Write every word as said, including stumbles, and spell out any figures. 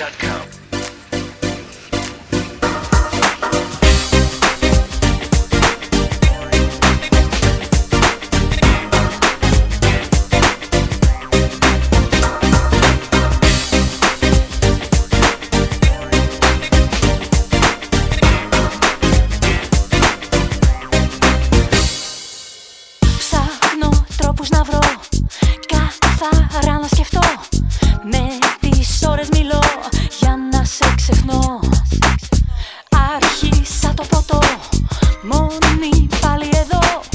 τελ κομ. Τρόπους να βρω, καθαρά να σκεφτώ. Με τις ώρες μιλώ για να σε ξεχνώ. Άρχισα το ποτό, μόνη πάλι εδώ.